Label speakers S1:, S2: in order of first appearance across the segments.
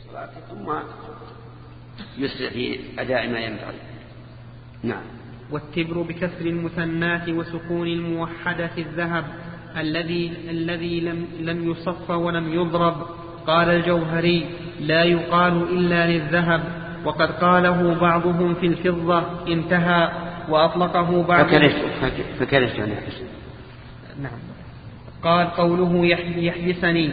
S1: صلاته ثم يسرع في أداء ما ينبغي. نعم.
S2: والتبر بكسر المثنات وسكون الموحدة الذهب الذي لم يصف ولم يضرب. قال الجوهري: لا يقال إلا للذهب، وقد قاله بعضهم في الفضة. انتهى. وأطلقه بعضهم.
S1: فكرهت
S2: نعم. قال: قوله يحبسني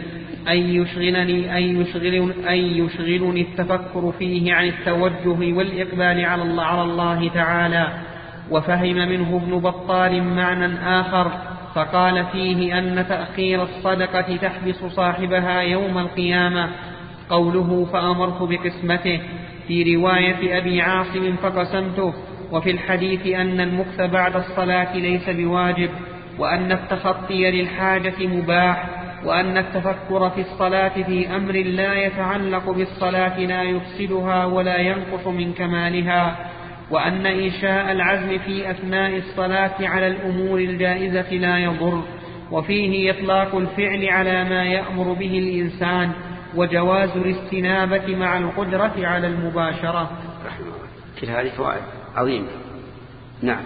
S2: أن يشغلني التفكر فيه عن التوجه والإقبال على الله تعالى. وفهم منه ابن بطال معنى آخر فقال فيه أن تأخير الصدقة تحبس صاحبها يوم القيامة. قوله فأمرت بقسمته في رواية أبي عاصم فقسمته. وفي الحديث أن المكث بعد الصلاة ليس بواجب، وأن التخطي للحاجة مباح، وأن التفكر في الصلاة في أمر لا يتعلق بالصلاة لا يفسدها ولا ينقص من كمالها، وأن إنشاء العزم في أثناء الصلاة على الأمور الجائزة لا يضر. وفيه إطلاق الفعل على ما يأمر به الإنسان، وجواز الاستنابة مع القدرة على المباشرة.
S1: كل هذه فوائد عظيمة. نعم.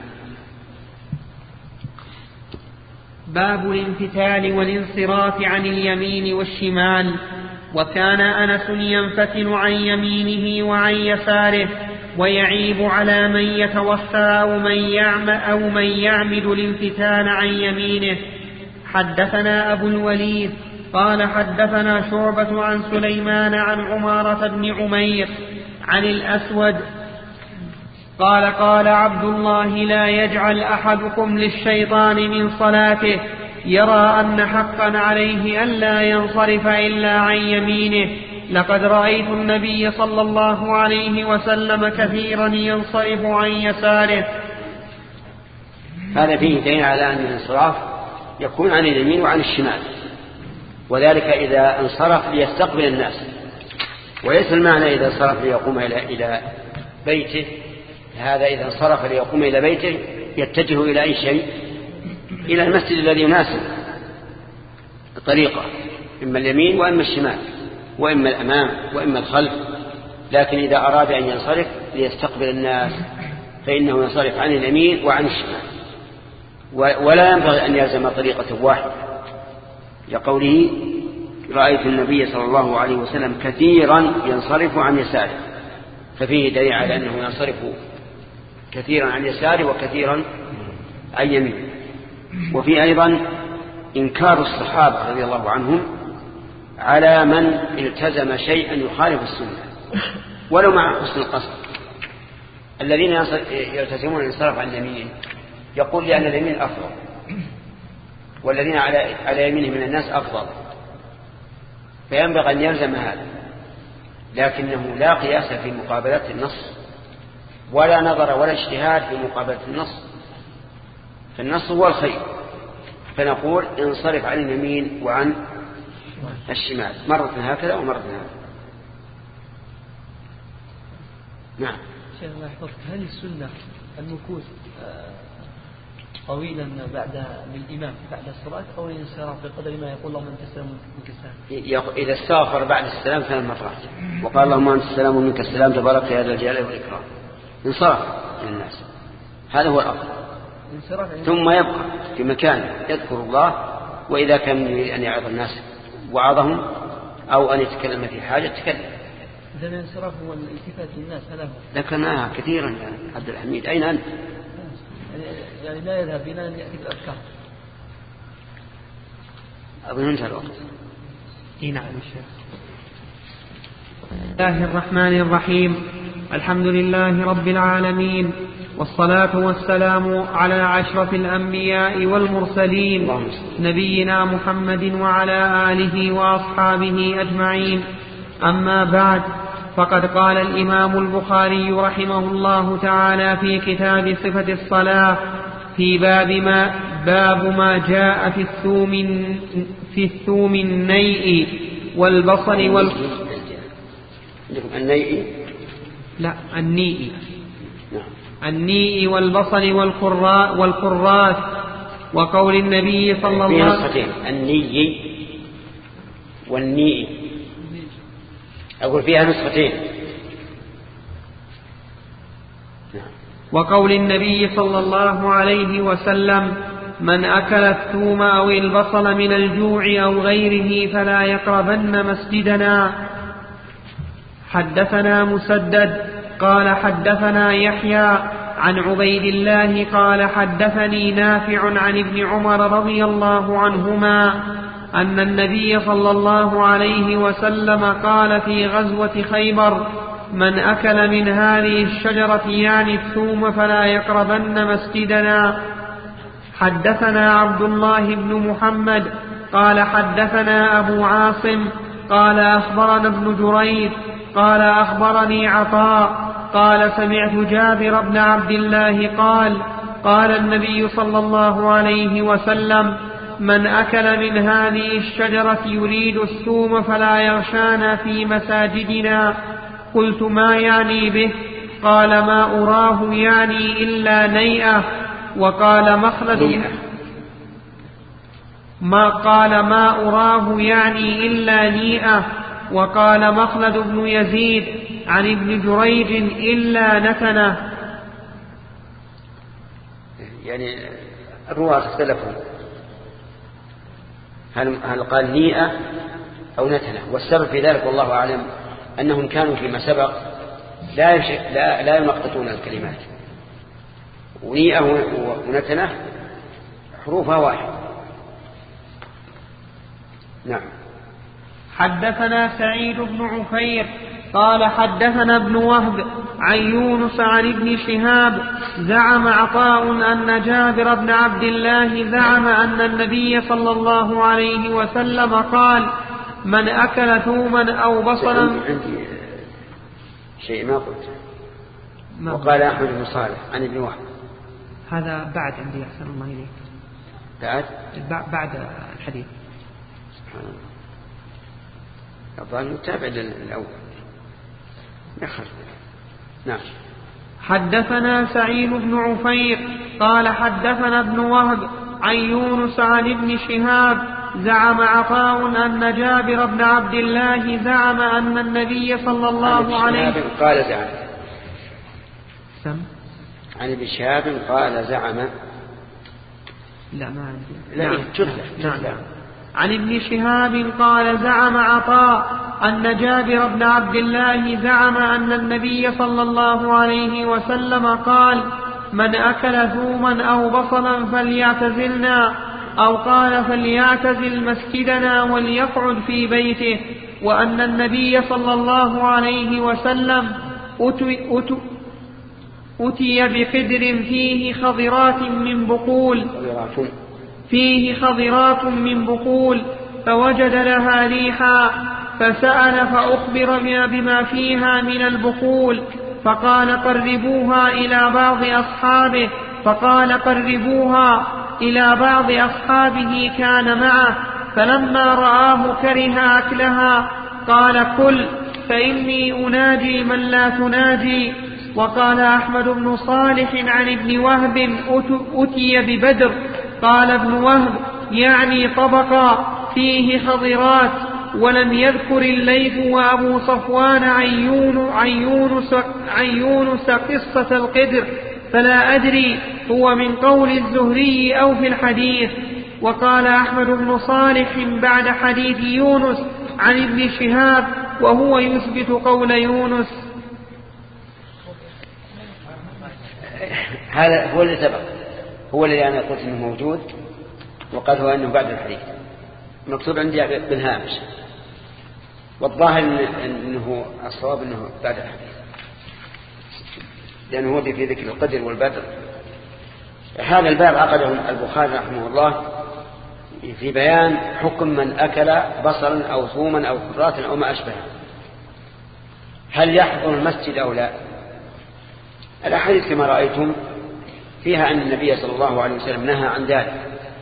S2: باب الانفتال والانصراف عن اليمين والشمال. وكان أنس ينفتل عن يمينه وعن يساره، ويعيب على من يتوفى أو من يعمد الانفتال عن يمينه. حدثنا أبو الوليد قال حدثنا شعبة عن سليمان عن عمارة بن عمير عن الأسود قال: قال عبد الله: لا يجعل أحدكم للشيطان من صلاته يرى أن حقا عليه ألا ينصرف إلا عن يمينه. لقد رأيت النبي صلى الله عليه وسلم كثيرا ينصرف عن يساره.
S1: هذا فيه دليل على أن الانصراف يكون عن اليمين وعن الشمال، وذلك إذا انصرف ليستقبل الناس، وليس المعنى إذا انصرف ليقوم إلى بيته. هذا إذا انصرف ليقوم إلى بيته يتجه إلى أي شيء، إلى المسجد الذي يناسب الطريقة، إما اليمين وإما الشمال، وإما الأمام وإما الخلف. لكن إذا أراد أن ينصرف ليستقبل الناس فإنه ينصرف عن اليمين وعن الشمال، ولا ينبغي أن يلزم طريقة واحدة، لقوله: رأيت النبي صلى الله عليه وسلم كثيرا ينصرف عن يساره. ففيه دليل على أنه ينصرف كثيرا عن يساره وكثيرا عن يمينه. وفي أيضا إنكار الصحابة رضي الله عنهم على من التزم شيئا يخالف السنة ولو مع حسن القصد. الذين يلتزمون الانصراف عن اليمين يقول لأن اليمين أفضل، والذين على يمينه من الناس أفضل، فينبغي أن يلزم هذا. لكنه لا قياس في مقابلة النص، ولا نظر ولا اجتهاد في مقابلة النص، فالنص هو الخير. فنقول انصرف عن اليمين وعن الشمال، مرة هكذا ومرة هكذا. نعم.
S3: شيخ الله يحفظك، هل السنة المكوث طويلا للإمام بعد الصلاة أو الانصراف بقدر ما يقول اللهم أنت السلام ومنك السلام؟
S1: إذا استغفر بعد السلام 3 مرات وقال اللهم أنت السلام ومنك السلام تبارك يا ذا الجلال والإكرام، انصرف للناس، هذا هو الأفضل. ثم يبقى في مكانه يذكر الله، وإذا كان أن يعظ الناس وعظهم أو أن يتكلم في حاجة تكلم.
S3: إذا الانصراف هو الالتفات للناس هذا هو.
S1: ذكرناها كثيرا يا عبد الحميد. أين أنت؟
S3: يعني لا يذهب إلى أن يأتي بالأذكار.
S1: أظن انتهى الوقت.
S2: نعم الشيخ. بسم الله الرحمن الرحيم. الحمد لله رب العالمين، والصلاة والسلام على أشرف الأنبياء والمرسلين نبينا محمد وعلى آله وأصحابه أجمعين. أما بعد، فقد قال الإمام البخاري رحمه الله تعالى في كتاب صفة الصلاة في باب ما جاء في الثوم النيء والبصل النيء والبصل والكراث، وقول النبي صلى الله عليه وسلم
S1: النيء والنيء. أقول فيها نسختين.
S2: وقول النبي صلى الله عليه وسلم: من أكل الثوم أو البصل من الجوع أو غيره فلا يقربن مسجدنا. حدثنا مسدد قال حدثنا يحيى عن عبيد الله قال حدثني نافع عن ابن عمر رضي الله عنهما أن النبي صلى الله عليه وسلم قال في غزوة خيبر: من أكل من هذه الشجرة يعني الثوم فلا يقربن مسجدنا. حدثنا عبد الله بن محمد قال حدثنا أبو عاصم قال أخبرنا ابن جريج قال أخبرني عطاء قال سمعت جابر بن عبد الله قال: قال النبي صلى الله عليه وسلم: من أكل من هذه الشجرة يريد الثوم فلا يغشانا في مساجدنا. قلت: ما يعني به؟ قال: ما أراه يعني إلا نيئة. وقال مخلد ما أراه يعني إلا نيئة. وقال مخلد بن يزيد عن ابن جريج إلا نتنه.
S1: يعني الرواة اختلفوا هل قال نيئة أو نتنة، والسبب في ذلك والله أعلم أنهم كانوا فيما سبق لا ينقطون الكلمات، ونيئة ونتنة حروفها واحد. نعم.
S2: حدثنا سعيد بن عفير قال حدثنا ابن وهب عن يونس عن ابن شهاب زعم عطاء أن جابر بن عبد الله زعم أن النبي صلى الله عليه وسلم قال: من أكل ثوما أو بصلا.
S1: عندي شيء ما قلت. وقال أحمد بن صالح عن ابن وهب.
S2: هذا بعد عندي أحسن الله إليك. بعد الحديث.
S1: سبحان الله. الظاهر متابع للأول. نعم.
S2: حدثنا سعيد بن عفير قال حدثنا ابن وهب عن يونس عن ابن شهاب زعم عطاء أن جابر بن عبد الله زعم أن النبي صلى الله عليه وسلم
S1: قال زعم. عن ابن شهاب قال زعم.
S2: لا ما عندي.
S1: لا
S2: نعم. عن ابن شهاب قال زعم عطاء أن جابر بن عبد الله زعم أن النبي صلى الله عليه وسلم قال: من أكل ثوما أو بصلا فليعتزلنا، أو قال: فليعتزل مسجدنا وليقعد في بيته. وأن النبي صلى الله عليه وسلم أتي بقدر فيه خضرات من بقول فوجد لها ريحا، فسأل فأخبر بما فيها من البقول، فقال: قربوها إلى بعض أصحابه كان معه، فلما رآه كره أكلها قال: كل فإني أناجي من لا تناجي. وقال أحمد بن صالح عن ابن وهب: أتي ببدر. قال ابن وهب: يعني طبقا فيه خضرات. ولم يذكر الليث وأبو صفوان عن يونس قصة القدر، فلا أدري هو من قول الزهري أو في الحديث. وقال أحمد بن صالح بعد حديث يونس عن ابن شهاب وهو يثبت قول يونس.
S1: هذا هو اللي سبق، هو اللي أنا قلت إنه موجود، وقال هو أنه بعد الحديث مكتوب عندي بالهامش، والظاهر أنه الصواب أنه بعد الحديث، لأنه هو في ذكر القدر والبدر. هذا الباب عقده البخاري رحمه الله في بيان حكم من أكل بصلا أو ثوما أو خضرات أو ما أشبه، هل يحضر المسجد أو لا؟ الأحاديث كما رأيتم فيها أن النبي صلى الله عليه وسلم نهى عن ذلك،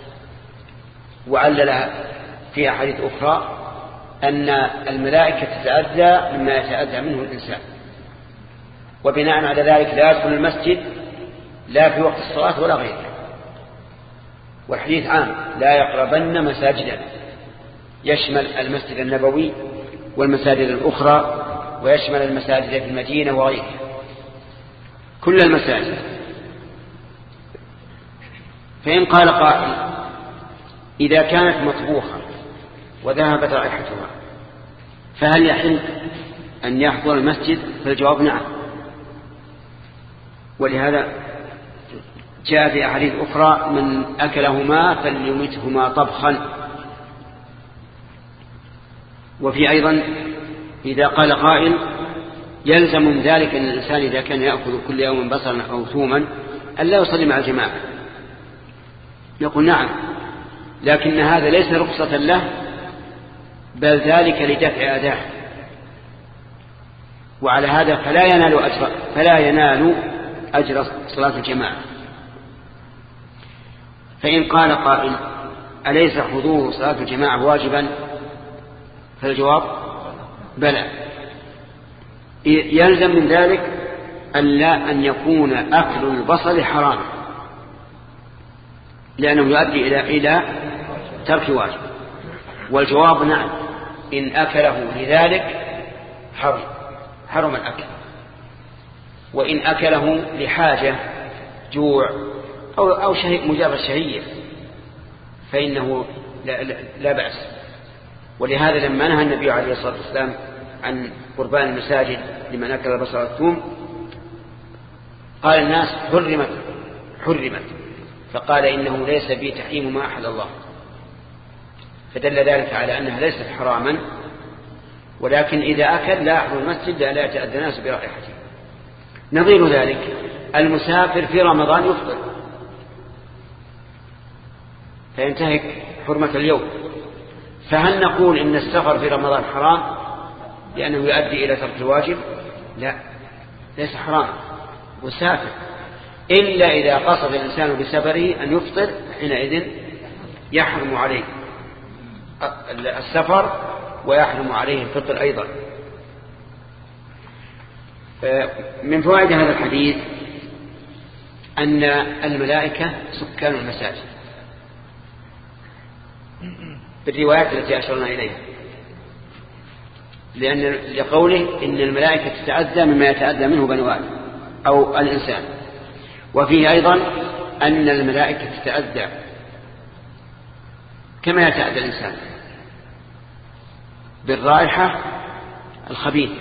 S1: وعلل في أحاديث أخرى أن الملائكة تتأذى مما يتأذى منه الإنسان، وبناء على ذلك لا يدخل المسجد لا في وقت الصلاة ولا غيره. والحديث عام: لا يقربن مساجدنا، يشمل المسجد النبوي والمساجد الأخرى ويشمل المساجد في المدينة وغيرها، كل المساجد. فإن قال قائل إذا كانت مطبوخة وذهبت رائحتها فهل يحل أن يحضر المسجد؟ فالجواب نعم، ولهذا جاء في أحاديث أخرى من أكلهما فليمتهما طبخا. وفي أيضا إذا قال قائل يلزم من ذلك أن الإنسان إذا كان يأكل كل يوم بصلا أو ثوما ألا يصلي مع الجماعة، يقول نعم، لكن هذا ليس رخصة له، بل ذلك لدفع أذاه، وعلى هذا فلا ينال أجر صلاة الجماعة. فإن قال قائل أليس حضور صلاة الجماعة واجبا؟ فالجواب بلى، يلزم من ذلك أن يكون أكل البصل حراما، لأنه يؤدي إلى ترك واجب. والجواب نعم، إن أكله لذلك حرم الأكل، وإن أكله لحاجة جوع أو مجرد شهية فإنه لا بأس. ولهذا لما نهى النبي عليه الصلاة والسلام عن قربان المساجد لمن أكل البصل والثوم قال الناس حرمت، فقال إنه ليس بي تحريم ما أحل الله، فدل ذلك على أنها ليست حراما، ولكن إذا أكل لا يحضر المسجد لا يتأذى الناس برائحته. نظير ذلك المسافر في رمضان يفطر فينتهك حرمة اليوم، فهل نقول إن السفر في رمضان حرام لأنه يؤدي إلى ترك الواجب؟ لا، ليس حرام، مسافر، إلا إذا قصد الإنسان بسفره أن يفطر، حينئذ يحرم عليه السفر ويحرم عليه الفطر أيضا. من فوائد هذا الحديث أن الملائكة سكان المساجد بالروايات التي أشرنا إليها، لقوله إن الملائكة تتأذى مما يتأذى منه بنو آدم أو الإنسان. وفيه أيضا أن الملائكة تتأذى كما يتأذى الإنسان بالرائحة الخبيثة،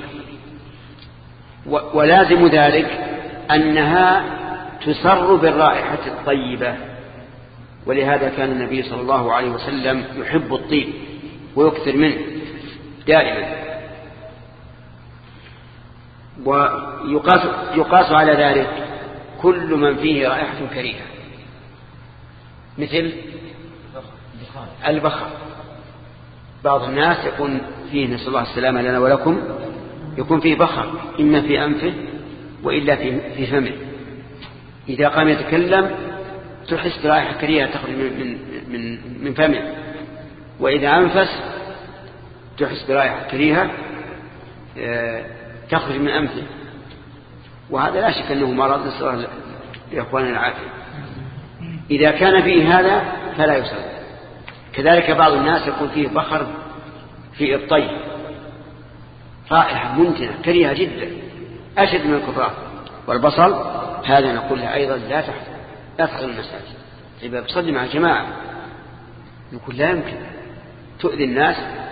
S1: ولازم ذلك أنها تسر بالرائحة الطيبة، ولهذا كان النبي صلى الله عليه وسلم يحب الطيب ويكثر منه دائما. ويقاس على ذلك كل من فيه رائحة كريهة مثل البخر. بعض الناس يكون فيه، نسأل الله السلامة لنا ولكم، يكون فيه بخر إما في أنفه وإلا في فمه، إذا قام يتكلم تحس برائحة كريهة تخرج من فمه، وإذا أنفس تحس برائحة كريهة تخرج من أنفه، وهذا لا شك أنه مرض، نسأل الله لإخواننا العافية. إذا كان فيه هذا فلا يصلي. كذلك بعض الناس يكون فيه بخر في الطيب، رائحة منتنة كريهة جدا أشد من الكفار. والبصل هذا نقول له أيضا لا تحضر المساجد، إذا بتصلي مع الجماعة نقول لا يمكن، تؤذي الناس.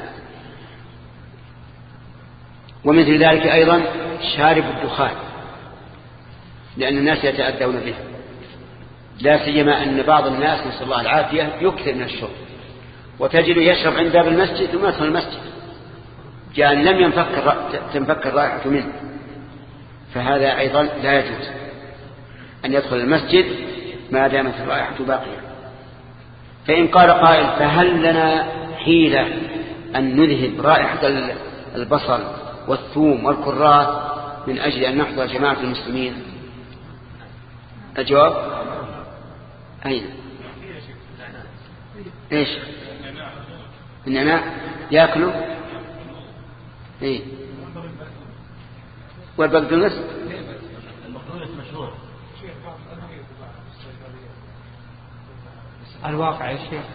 S1: ومثل ذلك أيضا شارب الدخان، لأن الناس يتأذون به، لا سيما أن بعض الناس نسأل الله العافية يكثر من الشرب، وتجد يشرب عند باب المسجد ثم يدخل المسجد كأن لم تنفك الرائحة منه، فهذا أيضا لا يجوز أن يدخل المسجد ما دامت الرائحة باقية. فإن قال قائل فهل لنا حيلة أن نذهب رائحة البصل والثوم والكراث من أجل أن نحضر جماعة المسلمين؟ الجواب أين؟ إيش؟ النعناع يأكلوا؟ إيه؟ والبقدونس؟
S2: الواقع يا شيخ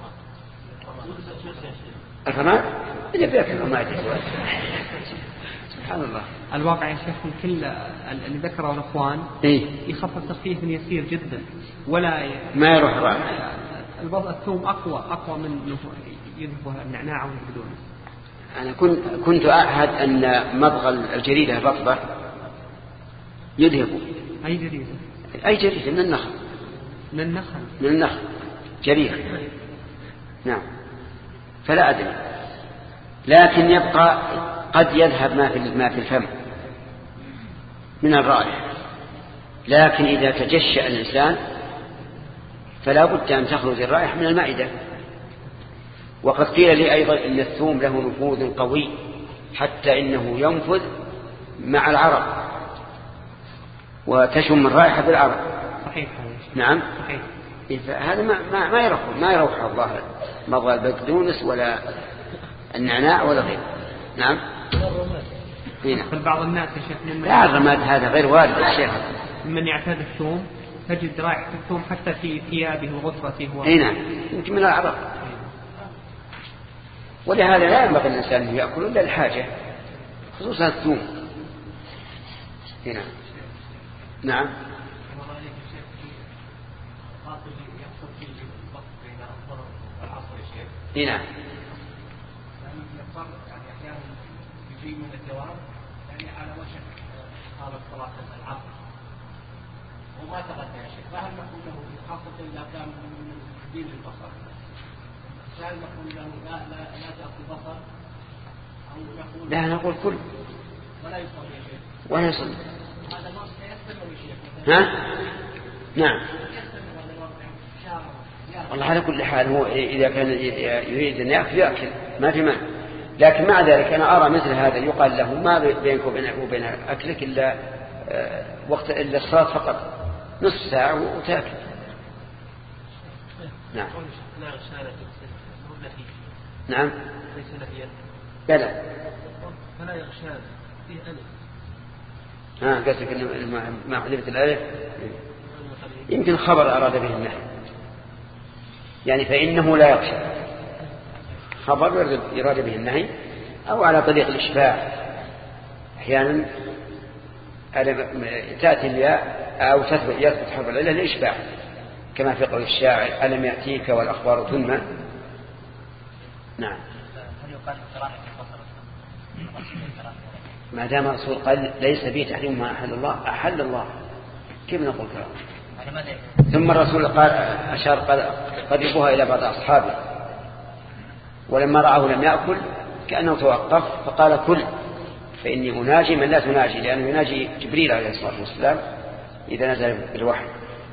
S1: الرماد اللي بيأكل الرماد سبحان الله.
S2: الواقع يا شيخ كل اللي ذكره الأخوان يخفف تخفيف يسير جدا ولا
S1: ما يروح رائحة.
S2: الثوم أقوى من يذهب النعناع ويبدونه.
S1: أنا كنت أعهد أن مضغ الجريدة الرطبة يذهب.
S2: أي جريدة؟
S1: أي جريدة من النخل. من النخل جريدة. نعم. فلا أدري، لكن يبقى قد يذهب ما في الفم من الرائحة، لكن إذا تجشأ الإنسان فلا بد أن تخرج الرائحة من المعدة. وقد قيل لي أيضا إن الثوم له نفوذ قوي حتى إنه ينفذ مع العرق وتشم الرائحة بالعرق.
S2: صحيح.
S1: نعم.
S2: صحيح.
S1: هذا ما يروح الله مضغ البقدونس ولا النعناع ولا غيره. نعم.
S2: بعض الناس يا شيخ
S1: لا، الرماد هذا غير وارد يا شيخ.
S2: من يعتاد الثوم تجد رائحة الثوم حتى في ثيابه وغسرته.
S1: نعم، يمكن من العرق. ولهذا لا ينبغي الإنسان أن يأكل إلا الحاجة، خصوصا الثوم. هنا. نعم. هنا.
S4: من الدوام يعني على وشك هذا الصلاة العصر وما تغدى يا شيخ، فهل نقول له خاصة إذا كان من دين البصر، هل نقول له لا تأكل بصر أو نقول
S1: لا نقول كل
S4: ولا يصلي يا شيخ
S1: ولا يصلي؟
S4: هذا ما سيستمر يا شيخ.
S1: ها؟ نعم. والله على كل حال هو إذا كان يريد أن يأكل ما في مانع، لكن مع ذلك أنا أرى مثل هذا يقال له ما بينك وبين أكلك إلا وقت إلا الصلاة فقط، نصف ساعة وتأكل. نعم. نعم. لا لا.
S4: فلا يغشى فيه ألف.
S1: قصدك إن ما حذفت الألف يمكن خبر أراد به النحو، يعني فإنه لا يغشى، خبر يراد به النهي، أو على طريق الإشباع. أحيانا تأتي الياء أو يثبت حرف العلة للإشباع، كما في قول الشاعر ألم يأتيك والأخبار تنمى. نعم.
S4: هل يقال كراهة البصر؟
S1: ما دام الرسول قال ليس به تحريم ما أحل الله، أحل الله، كيف نقول كراهة؟ ثم الرسول قال أشار قربوها إلى بعض أصحابه، ولما رآه لم يأكل كأنه توقف فقال كل، فإني أناجي من لا تناجي، لأنه يناجي جبريل عليه الصلاة والسلام إذا نزل بالوحي.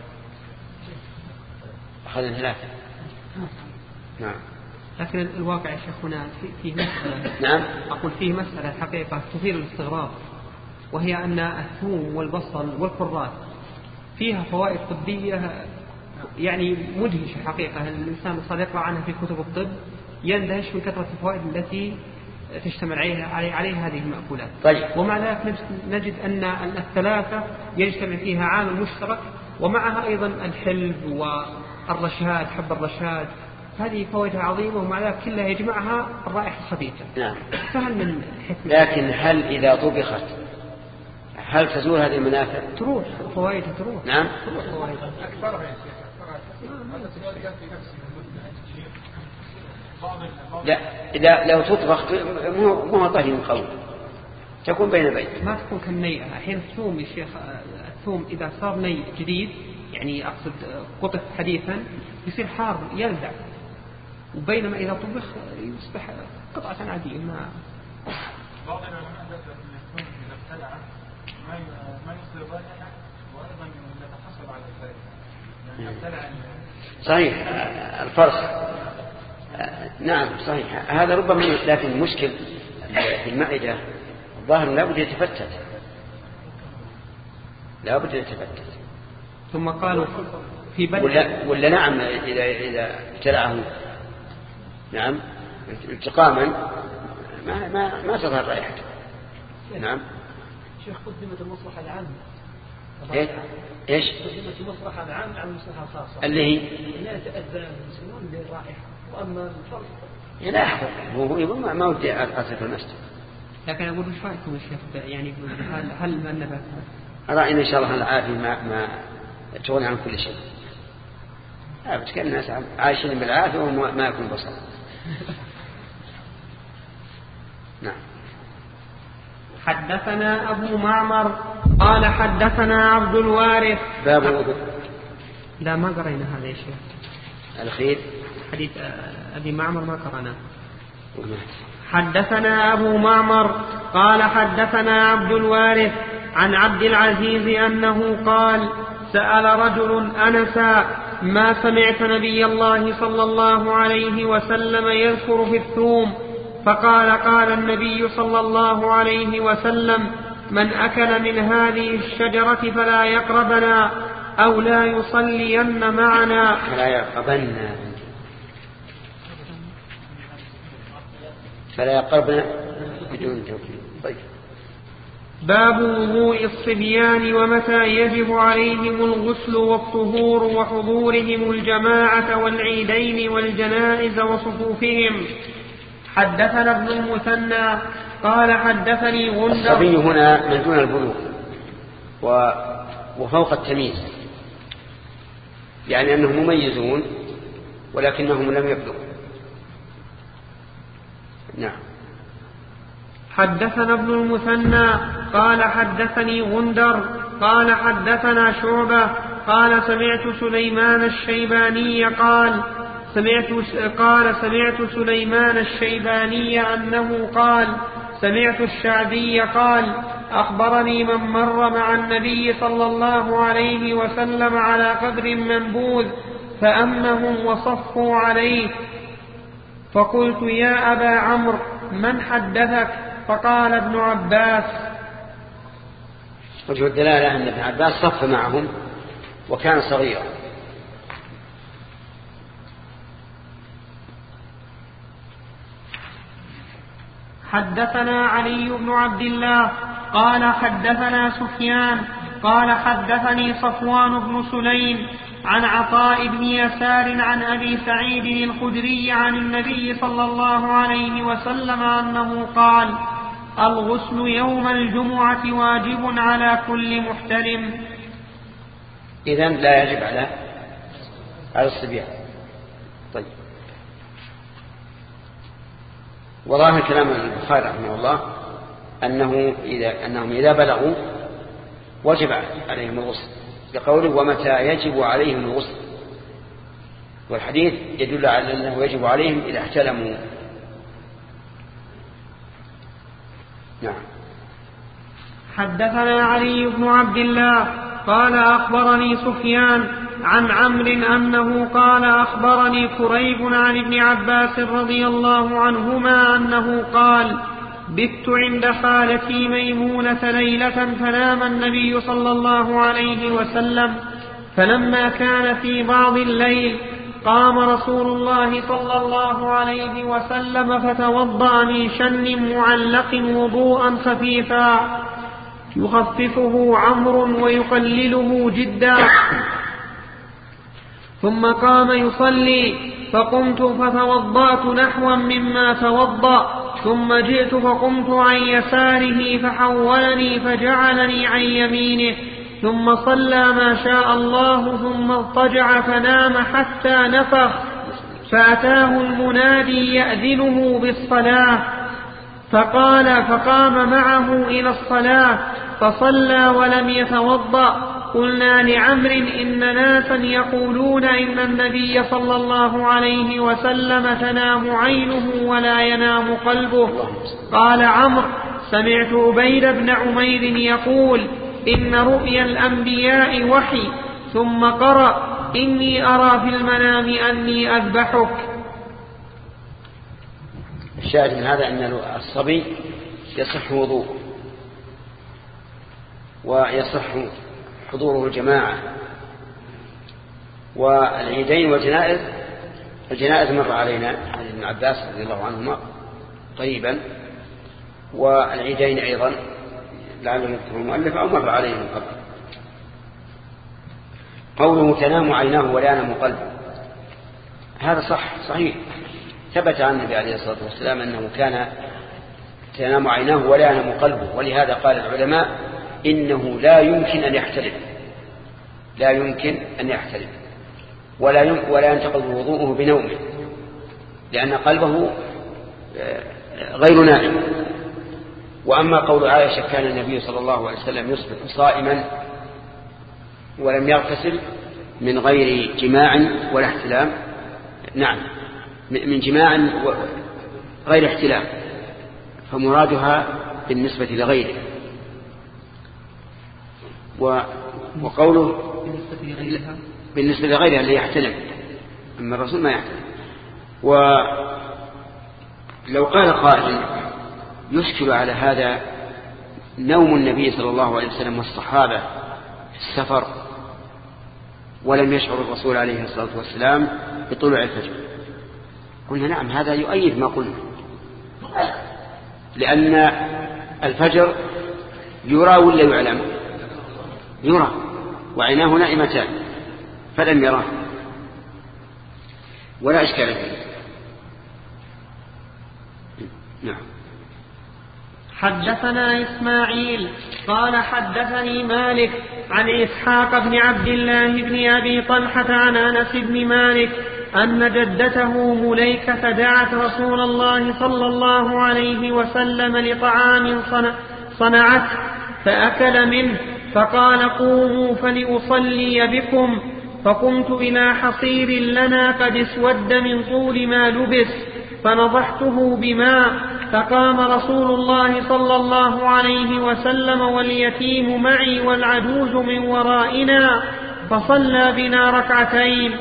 S1: أخذ ثلاثة. نعم.
S2: لكن الواقع يا شيخ هنا فيه مسألة.
S1: نعم.
S2: أقول فيه مسألة حقيقة تثير الاستغراب، وهي أن الثوم والبصل والكرات فيها فوائد طبية يعني مدهشة حقيقة. الإنسان صار يقرأ عنها في كتب الطب يندهش من كثرة الفوائد التي تشتمل عليها هذه المأكولات.
S1: طيب.
S2: ومع ذلك نجد أن الثلاثة يجتمع فيها عامل مشترك، ومعها أيضا الحلب والرشاد، حب الرشاد، هذه فوائدها عظيمة، ومع ذلك كلها يجمعها الرائحة الخبيثة.
S1: نعم.
S2: فهل من حكمة؟
S1: لكن هل إذا طبخت هل تزول هذه المنافع؟
S2: تروح فوائدها تروح.
S1: نعم.
S2: تروح فوائدها.
S1: لا، إذا لو تطبخ مو طهي من قول، تكون بين بين،
S2: ما تكون كالنيئة. الحين الثوم يا شيخ، الثوم إذا صار ني جديد يعني أقصد قطف حديثا يصير حار يلدع، وبينما إذا طبخ يصبح قطعة عادية. ما
S5: بعض العلماء ذكر أن الثوم إذا ابتلع ما يصير رائحة، وأيضا يتحصل على الفائدة يعني ابتلع.
S1: صحيح الفرص. نعم صحيح هذا ربما، لكن المشكل في المعدة الظاهر لابد يتفتت، لابد يتفتت.
S2: ثم قالوا في
S1: ولا نعم إذا ابتلعه نعم التقاما ما تظهر رائحته. نعم.
S4: شيخ قدمت المصلحة العامة.
S1: ايش؟
S4: قدمت المصلحة العامة على المصلحة الخاصة.
S1: اللي هي
S4: لا يتأذى المسلمون بالرائحة، وأما الفرق
S1: لا يحضر، هو ما ودي أقصد في المسجد.
S2: لكن أقول إيش رأيكم يا شيخ؟ يعني هل النبات
S1: رأينا إن شاء الله العافية ما تغني عن كل شيء. كان الناس عايشين بالعافية وما يكون بصر. نعم.
S2: حدثنا أبو معمر قال حدثنا عبد الوارث.
S1: باب الوضوء.
S2: لا ما قرأنا هذا يا شيخ.
S1: الأخير
S2: حديث أبي معمر ما قرأنا. حدثنا أبو معمر قال حدثنا عبد الوارث عن عبد العزيز أنه قال سأل رجل أنسا ما سمعت نبي الله صلى الله عليه وسلم يذكر في الثوم، فقال قال النبي صلى الله عليه وسلم من أكل من هذه الشجرة فلا يقربنا أو لا يصلين معنا.
S1: فلا يقربنا بدون توكيد. طيب.
S2: باب وضوء الصبيان ومتى يجب عليهم الغسل والطهور وحضورهم الجماعة والعيدين والجنائز وصفوفهم. حدثنا ابن المثنى قال حدثني غندر.
S1: الصبي هنا من دون البلوغ وفوق التمييز، يعني أنهم مميزون ولكنهم لم يبلغوا. نعم.
S2: حدثنا ابن المثنى قال حدثني غندر قال حدثنا شعبة قال سمعت سليمان الشيباني قال سمعت سليمان الشيباني أنه قال سمعت الشعبي قال أخبرني من مر مع النبي صلى الله عليه وسلم على قدر منبوذ فأمهم وصفوا عليه، فقلت يا أبا عمرو من حدثك؟ فقال ابن عباس.
S1: وجه الدلالة أن ابن عباس صف معهم وكان صغيرا.
S2: حدثنا علي بن عبد الله قال حدثنا سفيان قال حدثني صفوان بن سليم عن عطاء بن يسار عن أبي سعيد الخدري عن النبي صلى الله عليه وسلم أنه قال الغسل يوم الجمعة واجب على كل محتلم.
S1: إذن لا يجب على الصبيان. طيب. وظاهر كلام البخاري رحمه الله أنهم إذا بلغوا وجب عليهم الغسل، لقوله ومتى يجب عليهم الغسل، والحديث يدل على أنه يجب عليهم إذا احتلموا. نعم.
S2: حدثنا علي بن عبد الله قال أخبرني سفيان عن عمرو أنه قال أخبرني كريب عن ابن عباس رضي الله عنهما أنه قال بت عند خالتي ميمونة ليلة فنام النبي صلى الله عليه وسلم، فلما كان في بعض الليل قام رسول الله صلى الله عليه وسلم فتوضأ من شن معلق وضوءا خفيفا يخففه عمرو ويقلله جدا، ثم قام يصلي فقمت فتوضأت نحوا مما توضأ، ثم جئت فقمت عن يساره فحولني فجعلني عن يمينه، ثم صلى ما شاء الله ثم اضطجع فنام حتى نفخ، فأتاه المنادي يأذنه بالصلاة فقام معه إلى الصلاة فصلى ولم يتوضأ. قلنا لعمرو إن ناسا يقولون إن النبي صلى الله عليه وسلم تنام عينه ولا ينام قلبه. قال عمرو سمعت عبيد بن عمير يقول إن رؤيا الأنبياء وحي، ثم قرأ إني أرى في المنام أني أذبحك.
S1: الشاهد من هذا أن الصبي يصح وضوءه ويصح حضوره الجماعة والعيدين والجنائز. الجنائز مر علينا عن ابن عباس رضي الله عنهما قريبا، والعيدين أيضا لعله يذكر المؤلف أو مر عليه من قبل. قوله تنام عيناه ولا ينام قلبه هذا صحيح ثبت عن النبي عليه الصلاة والسلام أنه كان تنام عيناه ولا ينام قلبه. ولهذا قال العلماء إنه لا يمكن أن يحتلم، لا يمكن أن يحتلم ولا ينتقض وضوءه بنومه، لأن قلبه غير نائم. وأما قول عائشة كان النبي صلى الله عليه وسلم يصبح صائما ولم يغتسل من غير جماع ولا احتلام، نعم من جماع غير احتلام، فمرادها بالنسبة لغيره. وقوله بالنسبة لغيرها اللي يحتلم، أما الرسول ما يحتلم. ولو قال قائل يشكل على هذا نوم النبي صلى الله عليه وسلم والصحابة في السفر ولم يشعر الرسول عليه الصلاة والسلام بطلوع الفجر، قلنا نعم هذا يؤيد ما قلنا، لأن الفجر يرى ولا يعلم؟ يرى، وعيناه نائمتان فلم يراه، ولا إشكال فيه. نعم.
S2: حدثنا إسماعيل قال حدثني مالك عن إسحاق بن عبد الله بن أبي طلحة عن أنس بن مالك أن جدته مليكة دعت رسول الله صلى الله عليه وسلم لطعام صنعته فأكل منه، فقال قوموا فلأصلي بكم، فقمت إلى حصير لنا قد اسود من طول ما لبس فنضحته بماء، فقام رسول الله صلى الله عليه وسلم واليتيم معي والعجوز من ورائنا فصلى بنا ركعتين.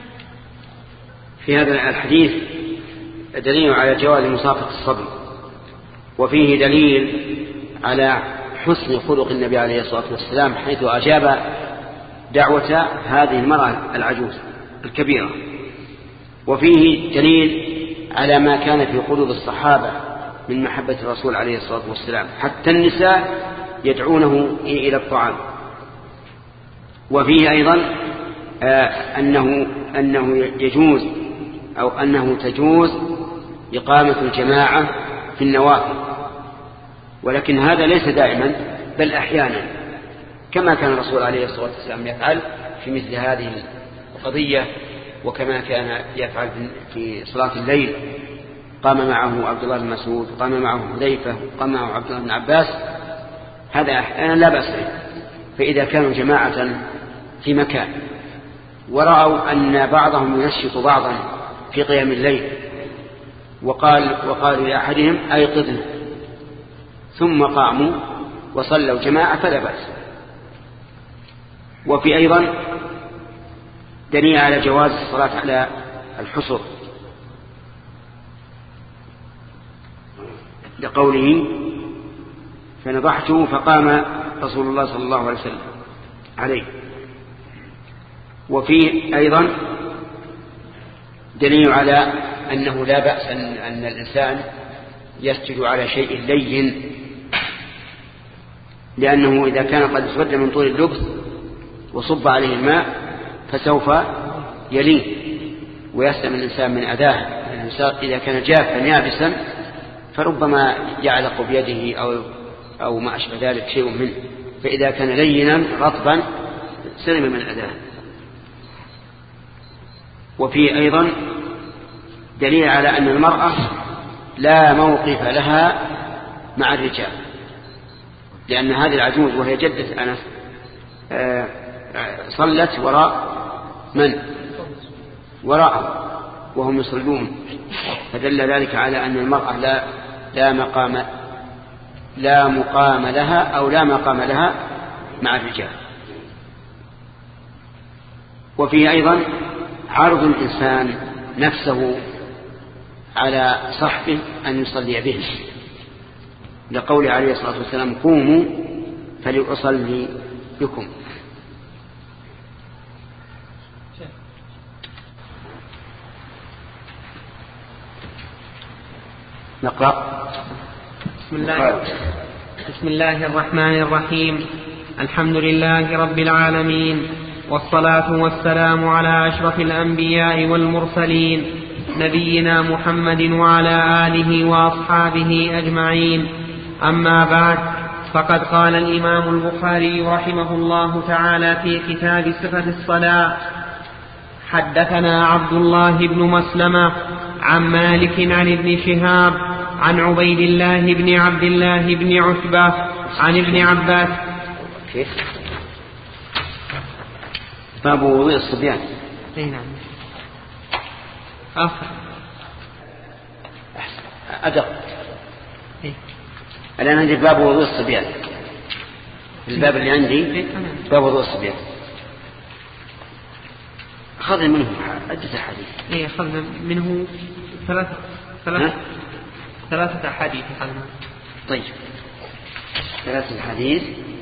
S1: في هذا الحديث دليل على جواز مصافحة الصبي، وفيه دليل على حسن خلق النبي عليه الصلاة والسلام حيث أجاب دعوة هذه المرأة العجوز الكبيرة، وفيه دليل على ما كان في قلوب الصحابة من محبة الرسول عليه الصلاة والسلام، حتى النساء يدعونه إلى الطعام. وفيه أيضا أنه يجوز أو أنه تجوز إقامة الجماعة في النوافل، ولكن هذا ليس دائما بل أحيانا، كما كان الرسول عليه الصلاة والسلام يفعل في مثل هذه القضية، وكما كان يفعل في صلاة الليل، قام معه عبد الله بن مسعود، قام معه حذيفة، قام معه عبد الله بن عباس، هذا أحيانا لا بأس به. فإذا كانوا جماعة في مكان ورأوا أن بعضهم ينشط بعضا في قيام الليل وقالوا لأحدهم أيقظنا، ثم قاموا وصلوا جماعة فلا بأس. وفي أيضا دليل على جواز الصلاة على الحصر لقوله فنضحته فقام رسول الله صلى الله عليه وسلم عليه. وفيه أيضا دليل على أنه لا بأس أن الإنسان يسجد على شيء لين، لأنه إذا كان قد اسود من طول اللبس وصب عليه الماء فسوف يلين ويسلم الإنسان من أذاه. إذا كان جافا يابسا فربما يعلق بيده أو ما أشبه ذلك شيء منه، فإذا كان لينا رطبا سلم من أذاه. وفيه أيضا دليل على أن المرأة لا موقف لها مع الرجال، لأن هذه العجوز وهي جدة أنس صلت وراء من؟ وراء وهم يصلون، فدل ذلك على أن المرأة لا مقام لها أو لا مقام لها مع الرجال. وفيه أيضا عرض الإنسان نفسه على صحبه أن يصلي به، لقول عليه الصلاة والسلام قوموا فلأصلي بكم. نقرأ.
S2: بسم الله الرحمن الرحيم. الحمد لله رب العالمين، والصلاة والسلام على أشرف الأنبياء والمرسلين نبينا محمد وعلى آله وأصحابه أجمعين. أما بعد، فقد قال الإمام البخاري رحمه الله تعالى في كتاب صفة الصلاة: حدثنا عبد الله بن مسلمة عن مالك عن ابن شهاب عن عبيد الله بن عبد الله بن عتبة عن ابن عباس.
S1: باب وضوء الصبيان.
S2: نعم.
S1: أدق. الآن عندي باب وضوء الصبيان. الباب اللي عندي باب وضوء الصبيان. أخذنا منه عدة أحاديث.
S2: أخذنا منه ثلاثة أحاديث.
S1: طيب، 3 أحاديث.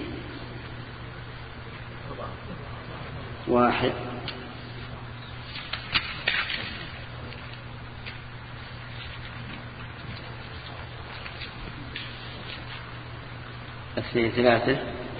S1: 1 2 3.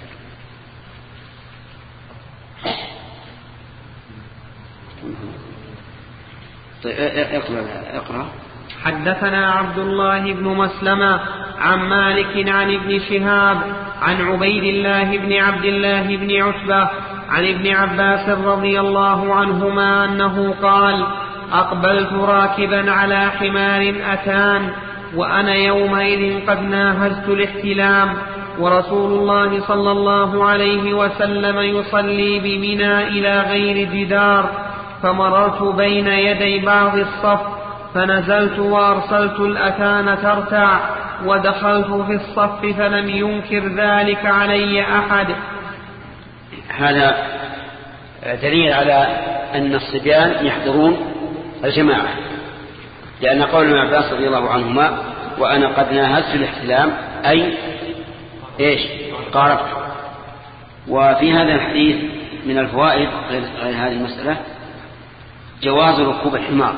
S1: طيب اقرأ.
S2: حدثنا عبد الله بن مسلمة عن مالك عن ابن شهاب عن عبيد الله بن عبد الله بن عتبة عن ابن عباس رضي الله عنهما أنه قال: أقبلت راكبا على حمار أتان وأنا يومئذ قد ناهزت الاحتلام، ورسول الله صلى الله عليه وسلم يصلي بمنى إلى غير جدار، فمررت بين يدي بعض الصف فنزلت وأرسلت الأتان ترتع ودخلت في الصف فلم ينكر ذلك علي أحد.
S1: هذا دليل على أن الصبيان يحضرون الجماعة، لأن قول ابن عباس رضي الله عنهما: وأنا قد ناهزت الاحتلام، أي قاربت. وفي هذا الحديث من الفوائد غير هذه المسألة جواز ركوب الحمار،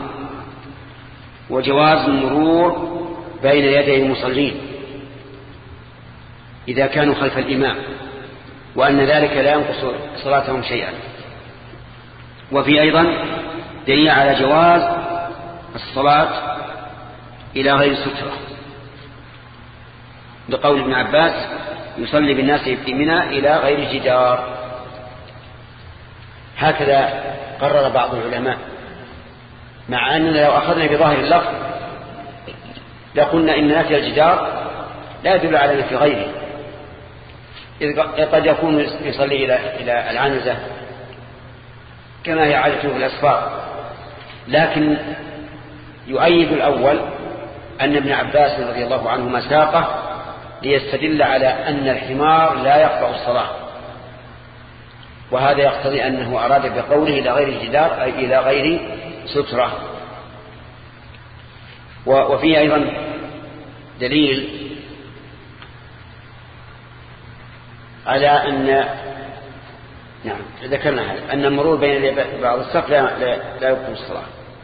S1: وجواز المرور بين يدي المصلين إذا كانوا خلف الإمام، وأن ذلك لا ينقص صلاتهم شيئا. وفي أيضا دليل على جواز الصلاة إلى غير سترة، بقول ابن عباس: يصلي بالناس في منى إلى غير جدار. هكذا قرر بعض العلماء، مع أننا لو أخذنا بظاهر اللفظ لقلنا إن نفي الجدار لا يدل على نفي غيره، إذ قد يكون يصلي إلى العنزة كما هي عادته في الأسفار. لكن يؤيد الأول أن ابن عباس رضي الله عنهما ساقه ليستدل على أن الحمار لا يقطع الصلاة، وهذا يقتضي أنه أراد بقوله إلى غير الجدار أي إلى غير سترة. وفيه أيضا دليل على أن ذكرنا هذا، أن المرور بين بعض الصف لا يبطل الصلاة.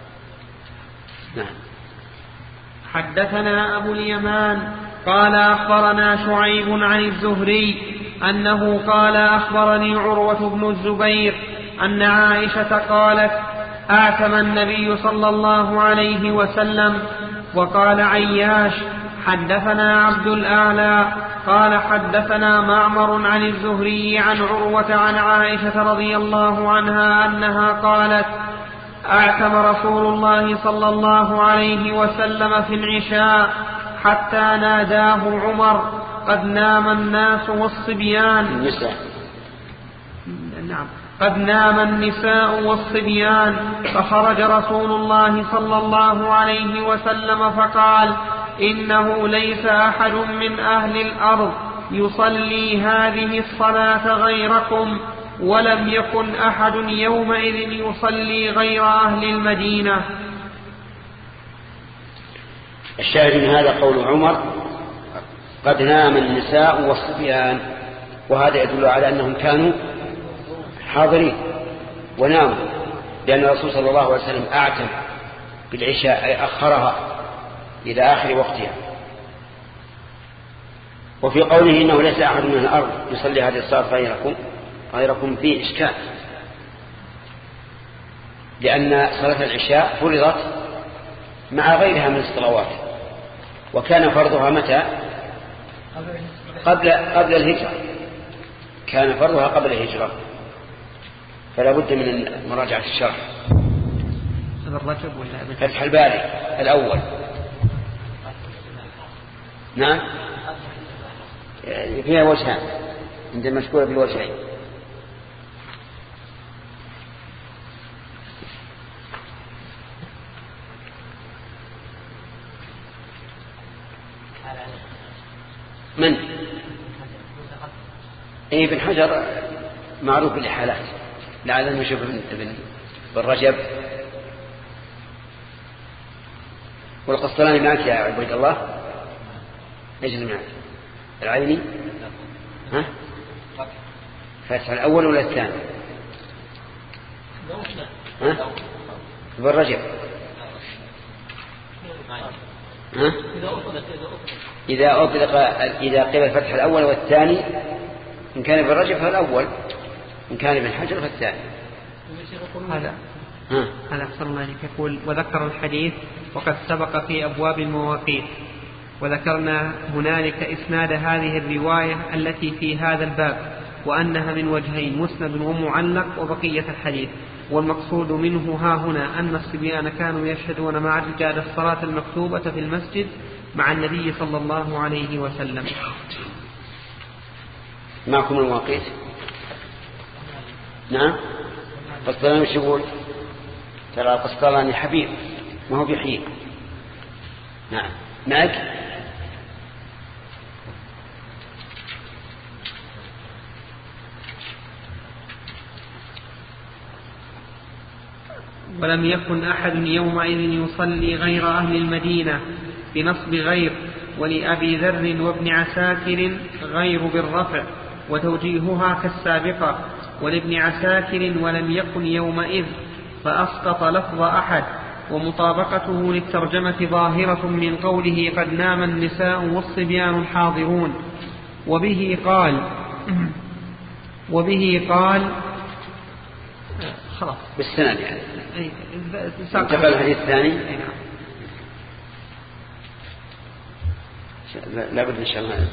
S2: حدثنا أبو اليمان قال أخبرنا شعيب عن الزهري أنه قال: أخبرني عروة بن الزبير أن عائشة قالت: أعتم النبي صلى الله عليه وسلم. وقال عياش: حدثنا عبد الأعلى قال حدثنا معمر عن الزهري عن عروة عن عائشة رضي الله عنها أنها قالت: أعتم رسول الله صلى الله عليه وسلم في العشاء حتى ناداه عمر: قد نام الناس والصبيان. قد نام النساء والصبيان. فخرج رسول الله صلى الله عليه وسلم فقال: إنه ليس أحد من أهل الأرض يصلي هذه الصلاة غيركم، ولم يكن أحد يومئذ يصلي غير أهل المدينة.
S1: الشاهد من هذا قول عمر: قد نام النساء والصبيان، وهذا يدل على أنهم كانوا حاضرين وناموا، لأن الرسول صلى الله عليه وسلم أعتم بالعشاء أي أخرها إلى آخر وقتها. وفي قوله إنه ليس أحد من الأرض يصلي هذه الصلاة غيركم فيه إشكال، لأن صلاة العشاء فرضت مع غيرها من الصلوات. وكان فرضها متى؟ قبل الهجرة. كان فرضها قبل الهجرة، فلا بد من مراجعة الشرح.
S2: الرجب ولا
S1: فتح الباري الأول. نعم، فيها وجهان عند المشكورة بالوجهين. من؟ ابن حجر معروف بالإحالات، لعلنا نشوف ابن بالرجب. والقسطلاني معك يا عبيد الله؟ ايش اللي معك؟ العيني؟ ها؟ فتح الأول ولا الثاني؟ ها؟ بالرجب. ها؟ إذا قيل الفتح الأول والثاني، إن كان بالرجب فالأول، إن كان ابن حجر فالثاني.
S2: هذا أحسن الله عليك. يقول: وذكر الحديث وقد سبق في أبواب المواقيت، وذكرنا هنالك إسناد هذه الرواية التي في هذا الباب، وأنها من وجهين: مسند ومعلق، وبقية الحديث. والمقصود منه ها هنا أن الصبيان كانوا يشهدون مع الرجال الصلاة المكتوبة في المسجد مع النبي صلى الله عليه وسلم.
S1: معكم المواقيت؟ نعم. قسطلاني وش يقول؟ ترى قسطلاني حبيب ما هو بحيب. نعم. معك؟
S2: ولم يكن أحد يومئذ يصلي غير أهل المدينة بنصب غير، ولأبي ذر وابن عساكر غير بالرفع، وتوجيهها كالسابقة. ولابن عساكر ولم يكن يومئذ، فأسقط لفظ أحد، ومطابقته للترجمة ظاهرة من قوله: قد نام النساء والصبيان الحاضرون. وبه قال
S1: خلاص بالسند يعني
S2: انتقل
S1: الحديث الثاني. لا بد إن شاء الله.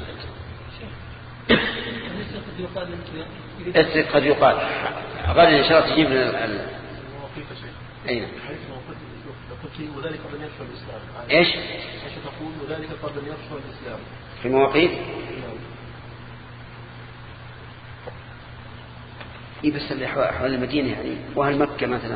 S1: السر قد يقال غدا إن شاء الله تجيب لنا أين؟
S6: وذلك قبل يدخل الإسلام.
S1: إيش
S6: تقول؟ وذلك قبل يدخل الإسلام
S1: في مواقيت. إيه بس اللي حول المدينة يعني، وهل مكة مثلا؟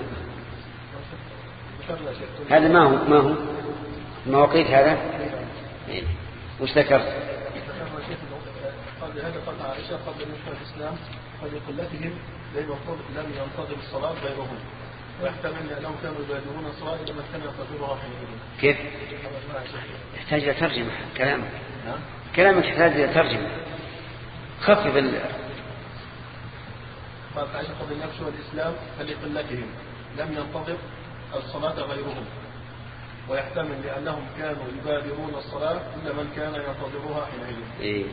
S1: هذا ما هو المواقيت هذا. إيه. وش ذكرت؟
S6: قبل هذا قال عائشة قبل يدخل الإسلام فلقلتهم لم ينتظر الصلاة غيرهم، ويحتمل لأنهم كانوا يبادرون الصلاة لما كان ينتظرها حينئذ.
S1: كيف؟ يحتاج إلى ترجمة كلامك يحتاج إلى ترجمة. خفف
S6: قال عائشة قبل يدخل الإسلام فلقلتهم لم ينتظر الصلاة غيرهم، ويحتمل لأنهم كانوا يبادرون الصلاة إلا من كان ينتظرها حينئذ.
S1: إيه.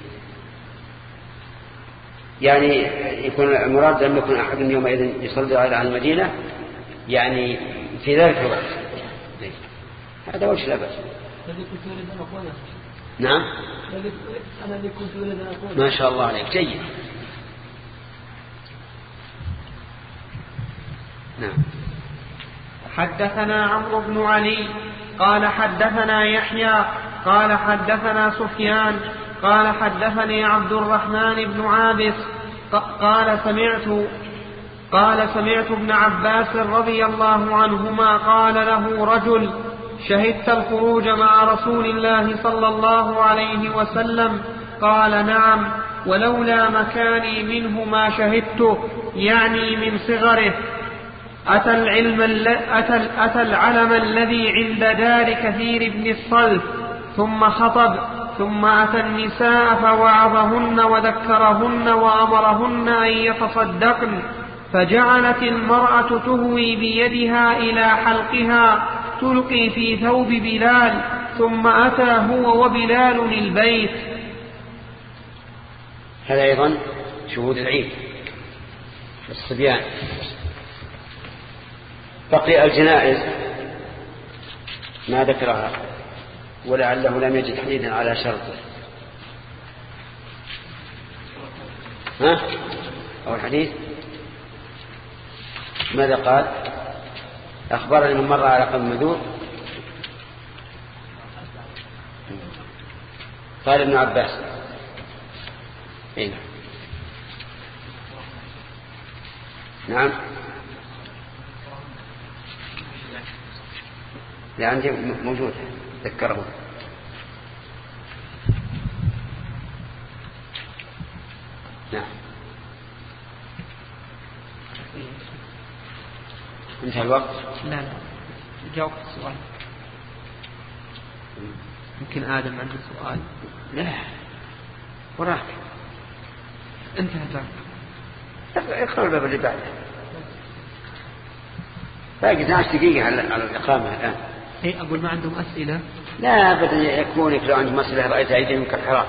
S1: يعني يكون المراد لم يكن أحد يومئذ يصلي على المدينة، يعني في ذلك الوقت. هذا وجه لا بأس. نعم. ما شاء الله عليك جيد. نعم.
S2: حدثنا عمرو بن علي قال حدثنا يحيى قال حدثنا سفيان قال حدثني عبد الرحمن بن عابس قال سمعت ابن عباس رضي الله عنهما قال له رجل: شهدت الخروج مع رسول الله صلى الله عليه وسلم؟ قال: نعم، ولولا مكاني منه ما شهدته، يعني من صغره. أتى العلم الذي عند دار كثير بن الصلت ثم خطب، ثم أتى النساء فوعظهن وذكرهن وأمرهن أن يتصدقن، فجعلت المرأة تهوي بيدها إلى حلقها تلقي في ثوب بلال، ثم أتى هو وبلال البيت.
S1: هذا أيضا شهود العيد الصبيان. بقي الجنائز ما ذكرها ولعله لم يجد حديثا على شرطه. ها؟ أو الحديث ماذا قال؟ أخبرني من مر على قدم مذور قال ابن عباس. نعم لا عندي موجود ذكره. نعم انتهى الوقت.
S2: لا جاوبت السؤال. يمكن آدم عنده سؤال.
S1: لا وراك
S2: انتهى
S1: اقرأ الباب اللي بعده. باقي 12 دقيقة على الإقامة الآن.
S2: اي أقول ما عندهم أسئلة.
S1: لا أبدا يكونك لو عندهم أسئلة رأيت أيديهم كالحرام.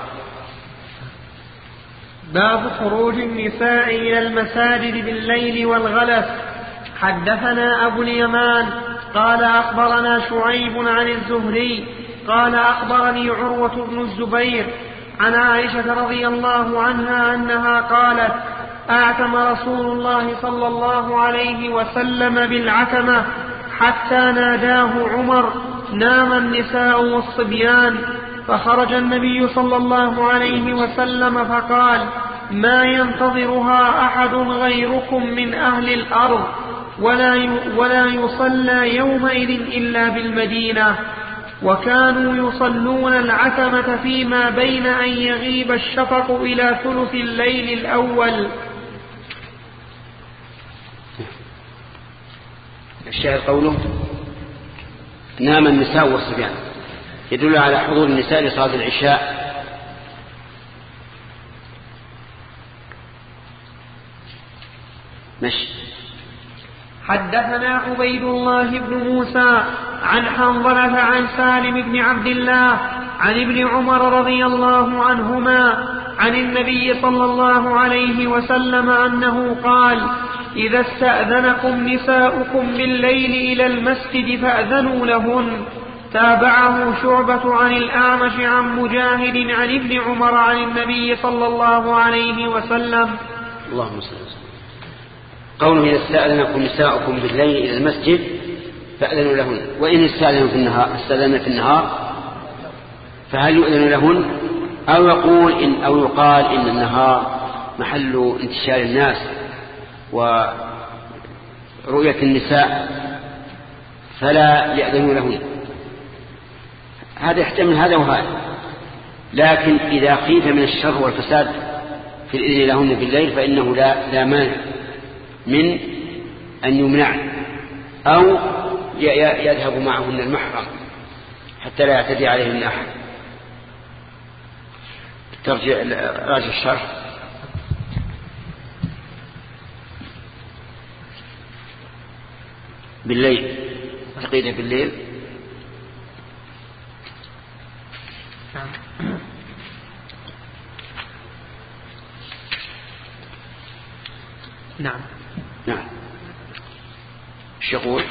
S2: باب خروج النساء إلى المساجد بالليل والغلس. حدثنا أبو اليمان قال أخبرنا شعيب عن الزهري قال أخبرني عروة بن الزبير عن عائشة رضي الله عنها أنها قالت أعتم رسول الله صلى الله عليه وسلم بالعتمة حتى ناداه عمر نام النساء والصبيان، فخرج النبي صلى الله عليه وسلم فقال ما ينتظرها أحد غيركم من أهل الأرض ولا يصلى يومئذ إلا بالمدينة. وكانوا يصلون العتمة فيما بين أن يغيب الشفق إلى ثلث الليل الأول.
S1: الشاهد قوله نام النساء والصبيان يدل على حضور النساء لصلاة العشاء. ماشي.
S2: حدثنا عبيد الله بن موسى عن حنظلة عن سالم بن عبد الله عن ابن عمر رضي الله عنهما عن النبي صلى الله عليه وسلم أنه قال إذا استأذنكم نساؤكم بالليل إلى المسجد فأذنوا لهن. تابعه شعبة عن الأعمش عن مجاهد عن ابن عمر عن النبي صلى الله عليه وسلم.
S1: اللهم صل وسلم. قوله إذا استأذنكم نساؤكم بالليل إلى المسجد فأذنوا لهن. وإن استأذنوا في النهار فهل يؤذن لهن أو يقال إن النهار محل انتشار الناس ورؤية النساء فلا يأذنوا لهن. هذا يحتمل هذا وهذا، لكن إذا خيف من الشر والفساد في الإذن لهن في الليل فإنه لا مانع من أن يمنع أو يذهب معهن المحرم حتى لا يعتدي عليهن أحد. راجع الشرح. بالليل تقييده بالليل.
S2: نعم
S1: ايش يقول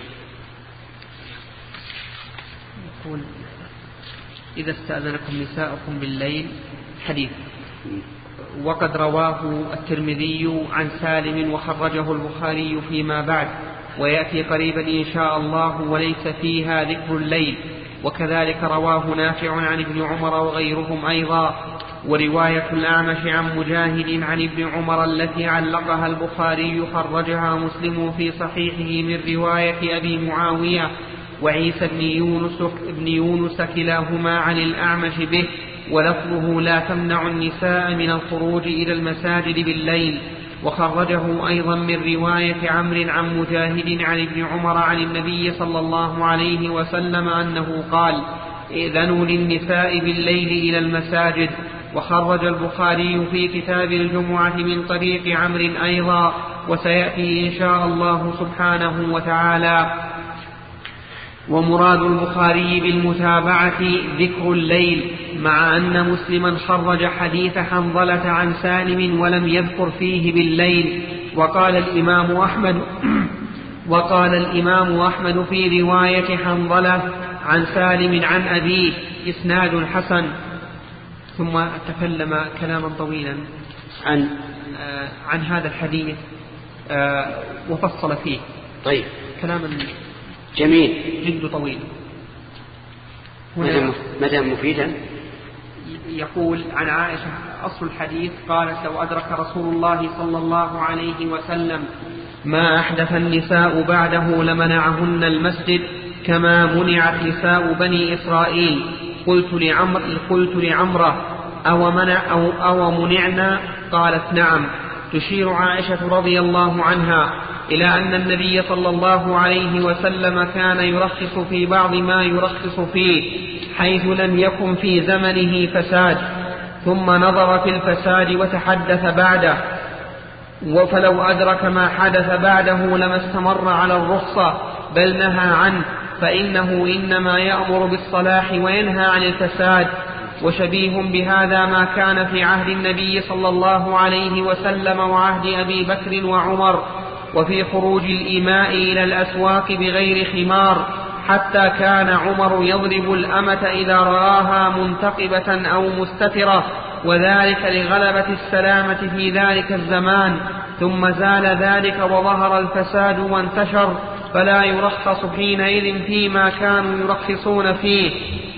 S2: إذا استأذنكم نساؤكم بالليل حديث وقد رواه الترمذي عن سالم وخرجه البخاري فيما بعد ويأتي قريبا إن شاء الله وليس فيها ذكر الليل. وكذلك رواه نافع عن ابن عمر وغيرهم أيضا. ورواية الأعمش عن مجاهد عن ابن عمر التي علقها البخاري خرجها مسلم في صحيحه من رواية أبي معاوية وعيسى بن يونس كلاهما عن الأعمش به، ولفظه لا تمنع النساء من الخروج إلى المساجد بالليل. وخرجه أيضا من رواية عمرو عن مجاهد عن ابن عمر عن النبي صلى الله عليه وسلم أنه قال ائذنوا للنساء بالليل إلى المساجد. وخرج البخاري في كتاب الجمعة من طريق عمرو أيضا وسيأتي إن شاء الله سبحانه وتعالى. ومراد البخاري بالمتابعة ذكر الليل، مع أن مسلما خرج حديث حنظلة عن سالم ولم يذكر فيه بالليل. وقال الإمام أحمد في رواية حنظلة عن سالم عن أبيه إسناد حسن. ثم تكلم كلاما طويلا عن هذا الحديث وفصل فيه.
S1: طيب،
S2: كلاما
S1: جميل
S2: جد طويل.
S1: مدى مفيدا.
S2: يقول عن عائشة أصل الحديث قالت: لو أدرك رسول الله صلى الله عليه وسلم ما أحدث النساء بعده لمنعهن المسجد كما منعت نساء بني إسرائيل. قلت لعمرة: أو منعنا؟ قالت: نعم. تشير عائشة رضي الله عنها إلى أن النبي صلى الله عليه وسلم كان يرخص في بعض ما يرخص فيه، حيث لم يكن في زمنه فساد، ثم نظر في الفساد وتحدث بعده. فلو أدرك ما حدث بعده لما استمر على الرخصة، بل نهى عنه، فإنه إنما يأمر بالصلاح وينهى عن الفساد. وشبيه بهذا ما كان في عهد النبي صلى الله عليه وسلم وعهد أبي بكر وعمر، وفي خروج الإماء إلى الأسواق بغير خمار، حتى كان عمر يضرب الأمة إذا رآها منتقبة أو مستترة، وذلك لغلبة السلامة في ذلك الزمان. ثم زال ذلك وظهر الفساد وانتشر، فلا يرخص حينئذ فيما كانوا يرخصون فيه.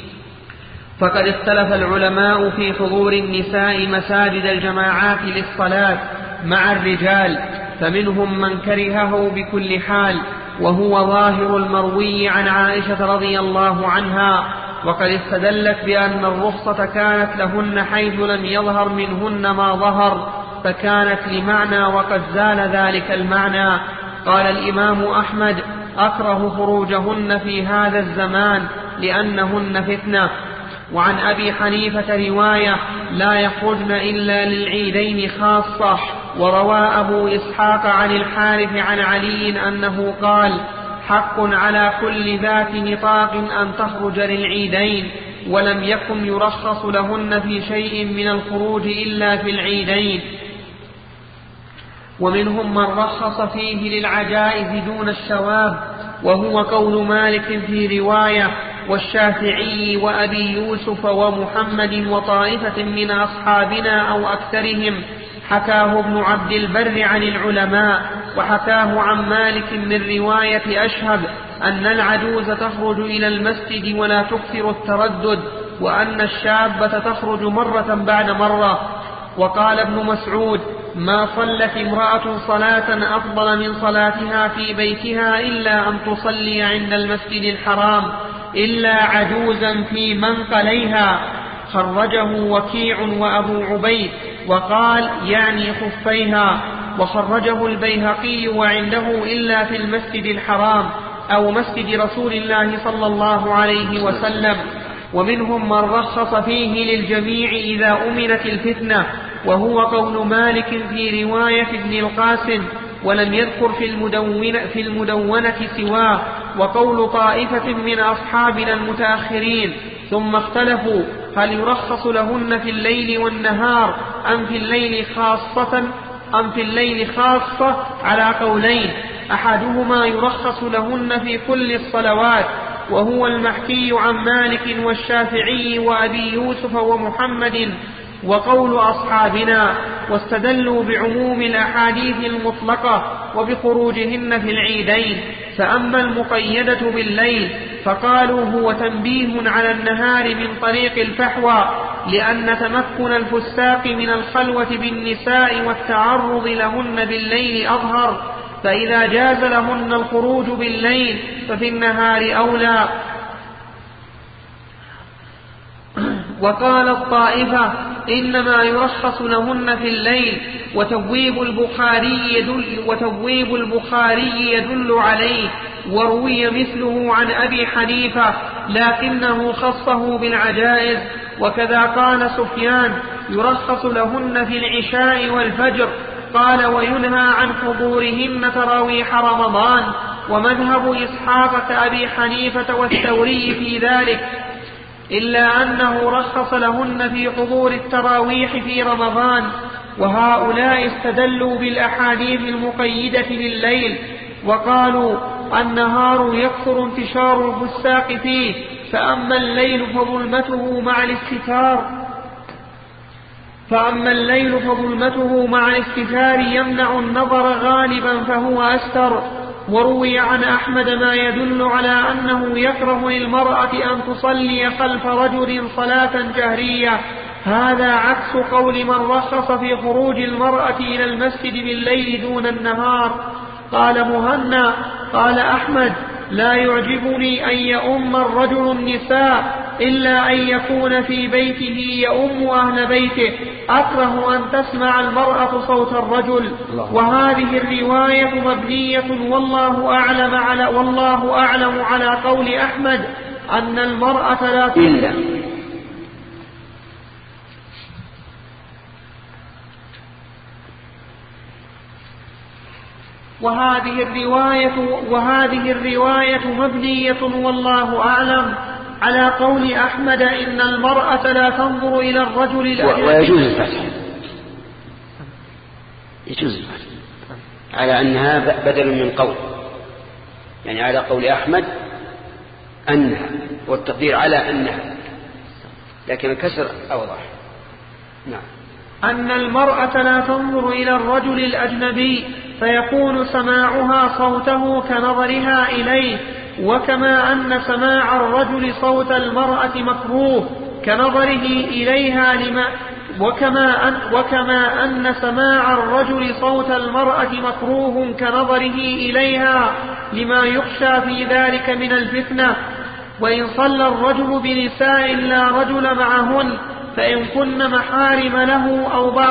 S2: فقد اختلف العلماء في حضور النساء مساجد الجماعات للصلاة مع الرجال، فمنهم من كرهه بكل حال، وهو ظاهر المروي عن عائشة رضي الله عنها. وقد استدلت بأن الرخصة كانت لهن حيث لم يظهر منهن ما ظهر، فكانت لمعنى وقد زال ذلك المعنى. قال الإمام أحمد: أكره خروجهن في هذا الزمان لأنهن فتنة. وعن أبي حنيفة رواية: لا يخرجن إلا للعيدين خاصة. وروى أبو إسحاق عن الحارث عن علي أنه قال: حق على كل ذات نطاق أن تخرج للعيدين، ولم يكن يرخص لهن في شيء من الخروج إلا في العيدين. ومنهم من رخص فيه للعجائز دون الشواب، وهو قول مالك في رواية، والشافعي وأبي يوسف ومحمد وطائفة من أصحابنا أو أكثرهم. حكاه ابن عبد البر عن العلماء، وحكاه عن مالك من رواية أشهب أن العجوز تخرج إلى المسجد ولا تكثر التردد، وأن الشابة تخرج مرة بعد مرة. وقال ابن مسعود: ما صلت امرأة صلاة أفضل من صلاتها في بيتها إلا أن تصلي عند المسجد الحرام إلا عجوزا في منقليها. خرجه وكيع وأبو عبيد، وقال يعني خفيها. وخرجه البيهقي وعنده إلا في المسجد الحرام أو مسجد رسول الله صلى الله عليه وسلم. ومنهم من رخص فيه للجميع إذا أمنت الفتنة، وهو قول مالك في رواية ابن القاسم، ولم يذكر في المدونة سواه، وقول طائفة من أصحابنا المتأخرين. ثم اختلفوا هل يرخص لهن في الليل والنهار أم في الليل خاصة على قولين، أحدهما يرخص لهن في كل الصلوات، وهو المحكي عن مالك والشافعي وأبي يوسف ومحمد وقول أصحابنا. واستدلوا بعموم الأحاديث المطلقة وبخروجهن في العيدين. فأما المقيدة بالليل فقالوا هو تنبيه على النهار من طريق الفحوى، لأن تمكن الفساق من الخلوة بالنساء والتعرض لهن بالليل أظهر، فإذا جاز لهن الخروج بالليل ففي النهار أولى. وقال الطائفة إنما يرخص لهن في الليل، وتبويب البخاري يدل عليه، وروي مثله عن أبي حنيفة لكنه خصه بالعجائز. وكذا قال سفيان يرخص لهن في العشاء والفجر، قال وينهى عن حضورهن تراويح رمضان. ومذهب إسحاق كأبي حنيفة والثوري في ذلك، إلا أنه رخص لهن في حضور التراويح في رمضان. وهؤلاء استدلوا بالأحاديث المقيدة لليل، وقالوا النهار يكثر انتشار البساق فيه، فأما الليل فظلمته مع الاستتار يمنع النظر غالبا فهو أستر. وروي عن أحمد ما يدل على أنه يكره للمرأة أن تصلي خلف رجل صلاة جهرية. هذا عكس قول من رخص في خروج المرأة إلى المسجد بالليل دون النهار. قال مهنا قال أحمد: لا يعجبني أن يؤم الرجل النساء إلا أن يكون في بيته يؤم أهل بيته، أكره أن تسمع المرأة صوت الرجل. وهذه الرواية مبنية والله أعلم على قول أحمد أن المرأة لا تؤم. وهذه الرواية مبنية والله أعلم على قول أحمد إن المرأة لا تنظر إلى الرجل الأجنبي.
S1: ويجوز الفتح على أنها بدل من قول، يعني على قول أحمد أنها، والتقدير على أنها، لكن الكسر أوضح. نعم.
S2: أن المرأة لا تنظر إلى الرجل الأجنبي فيكون سماعها صوته كنظرها إليه، وكما أن سماع الرجل صوت المرأة مكروه كنظره إليها وكما أن سماع الرجل صوت المرأة مكروه كنظره إليها لما يخشى في ذلك من الفتنة. وإن صلى الرجل بنساء لا رجل معهن فإن كن محارم له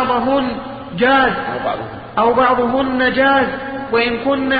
S2: أو بعضهن جاز، وإن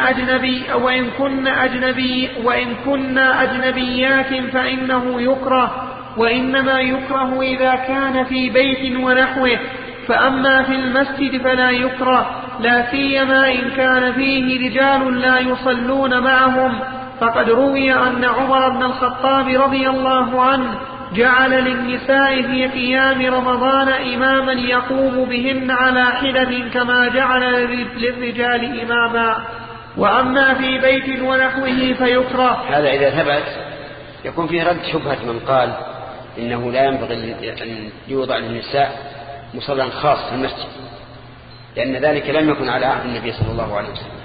S2: كن أجنبيات فإنه يكره، وإنما يكره إذا كان في بيت ونحوه، فأما في المسجد فلا يكره، لا سيما إن كان فيه رجال لا يصلون معهم. فقد روي أن عمر بن الخطاب رضي الله عنه جعل للنساء في قيام رمضان إماما يقوم بهن على حدة كما جعل للرجال إماما. وأما في بيت ونحوه فيكره.
S1: هذا إذا ثبت يكون فيه رد شبهة من قال إنه لا ينبغي أن يوضع للنساء مصلى خاص في المسجد، لأن ذلك لم يكن على عهد النبي صلى الله عليه وسلم.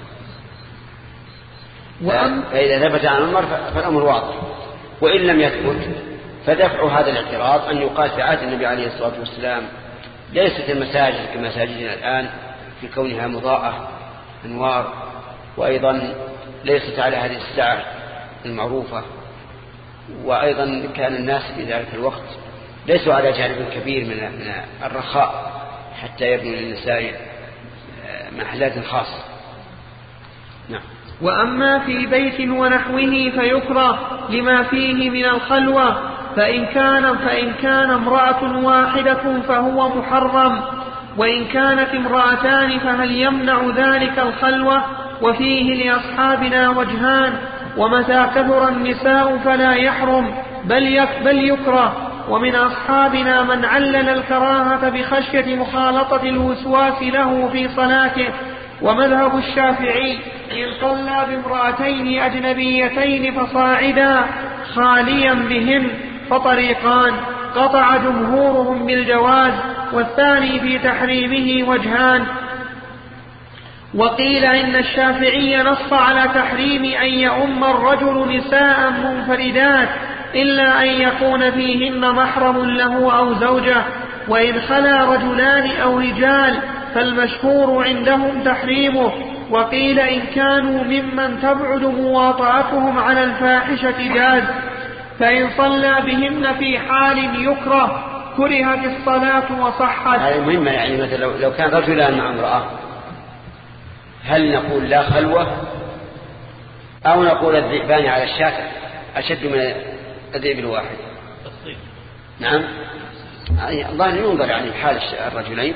S1: فإذا ثبت عن عمر فالأمر واضح. وإن لم يثبت فدفع هذا الاعتراض أن يقال في عهد النبي عليه الصلاة والسلام ليست المساجد كمساجدنا الآن في كونها مضاءة أنوار، وأيضا ليست على هذه الساعة المعروفة، وأيضا كان الناس في ذلك الوقت ليسوا على جانب كبير من الرخاء حتى يبنوا للنساء محلات خاصة. نعم.
S2: وأما في بيت ونحوه فيكره لما فيه من الخلوة، فإن كان امرأة واحدة فهو محرم، وإن كانت امرأتان فهل يمنع ذلك الخلوة؟ وفيه لأصحابنا وجهان، ومتى كثر النساء فلا يحرم بل يكره. ومن أصحابنا من علل الكراهة بخشية مخالطة الوسواس له في صلاته. ومذهب الشافعي إن صلى بامرأتين أجنبيتين فصاعدا خاليا بهن فطريقان، قطع جمهورهم بالجواز، والثاني في تحريمه وجهان. وقيل إن الشافعي نص على تحريم أن يؤم الرجل نساء منفردات إلا أن يكون فيهن محرم له أو زوجة، وإن خلا رجلان أو رجال فالمشهور عندهم تحريمه. وقيل إن كانوا ممن تبعد مواطأتهم على الفاحشة جاز، فإن صلى بهن في حال يكره كرهت الصلاة وصحت.
S1: هذه مهمة، يعني مثلا لو كان رجلان مع امرأة هل نقول لا خلوة أو نقول الذئبان على الشاة أشد من الذئب الواحد؟ نعم، الله ينظر يعني حال الرجلين.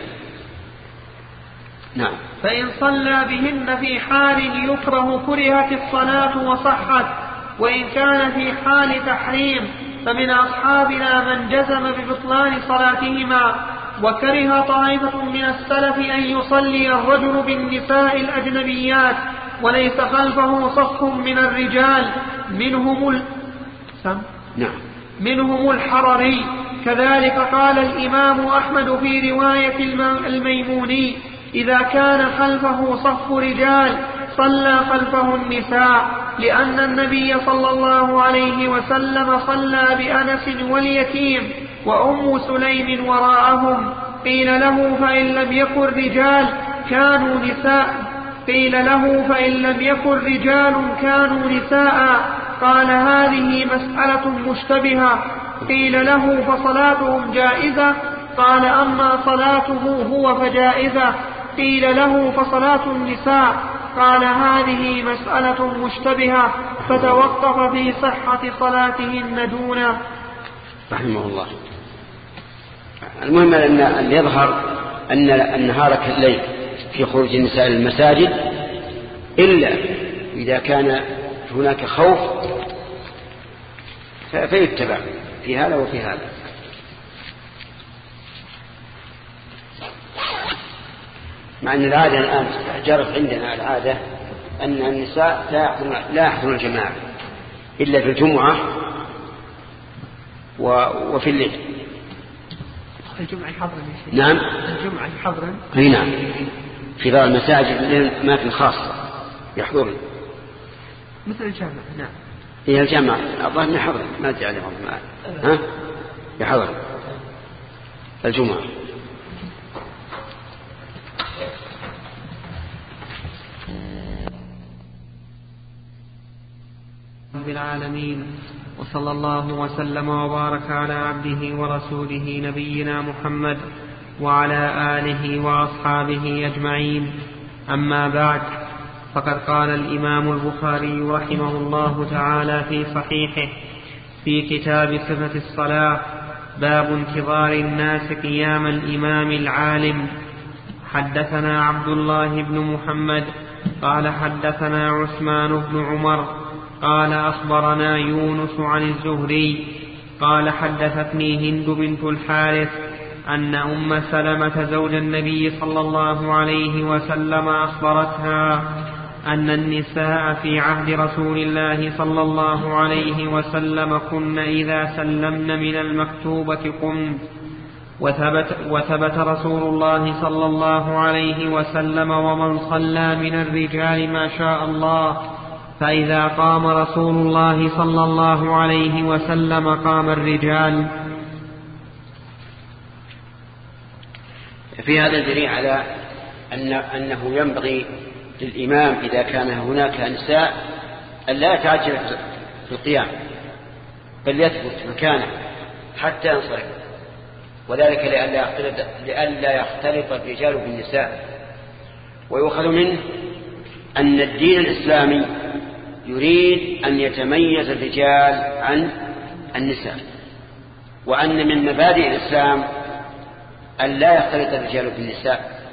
S1: نعم.
S2: فإن صلى بهن في حال يكره كرهت الصلاة وصحت. وإن كان في حال تحريم فمن أصحابنا من جزم ببطلان صلاتهما. وكره طائفة من السلف أن يصلي الرجل بالنساء الأجنبيات، وليس خلفه صف من الرجال منهم الحرري. كذلك قال الإمام أحمد في رواية الميموني: إذا كان خلفه صف رجال صلى خلفه النساء، لأن النبي صلى الله عليه وسلم صلى بأنس واليتيم وأم سليم وراءهم. قيل له: فإن لم يكن رجال كانوا نساء. قال: هذه مسألة مشتبهة. قيل له: فصلاتهم جائزة؟ قال: أما صلاته هو فجائزة. قيل له: فصلاة النساء؟ قال: هذه مسألة مشتبهة. فتوقف في صحة صلاتهن دونه.
S1: رحمه الله. المهم أن يظهر أن نهار كالليل في خروج النساء للمساجد، إلا إذا كان هناك خوف فيتبع في هذا وفي هذا. مع أن العادة الآن جرت عندنا العادة أن النساء لا يحضرن الجماعة إلا في الجمعة وفي الليل.
S3: الجمعة يحضرن.
S1: نعم،
S3: الجمعة يحضرن.
S1: نعم، في بعض المساجد الأماكن خاصة يحضرن
S3: مثل الجامعة. نعم،
S1: هي الجامعة الظاهر أنه يحضرن، ما أدري عليهم. يحضرن الجمعة.
S2: رب العالمين، وصلى الله وسلم وبارك على عبده ورسوله نبينا محمد وعلى آله وأصحابه أجمعين. أما بعد، فقد قال الإمام البخاري رحمه الله تعالى في صحيحه في كتاب صفة الصلاة: باب انتظار الناس قيام الإمام العالم. حدثنا عبد الله بن محمد قال حدثنا عثمان بن عمر قال أخبرنا يونس عن الزهري قال حدثتني هند بنت الحارث أن أم سلمة زوج النبي صلى الله عليه وسلم أخبرتها أن النساء في عهد رسول الله صلى الله عليه وسلم كن إذا سلمن من المكتوبة قمت. وثبت رسول الله صلى الله عليه وسلم ومن صلى من الرجال ما شاء الله، فإذا قام رسول الله صلى الله عليه وسلم قام الرجال.
S1: في هذا دليل على أنه ينبغي للإمام إذا كان هناك نساء أن لا يتعجل في القيام، بل يثبت مكانه حتى ينصرف، وذلك لئلا يختلط الرجال بالنساء. ويؤخذ منه أن الدين الإسلامي يريد أن يتميز الرجال عن النساء، وأن من مبادئ الإسلام أن لا يختلط الرجال بالنساء.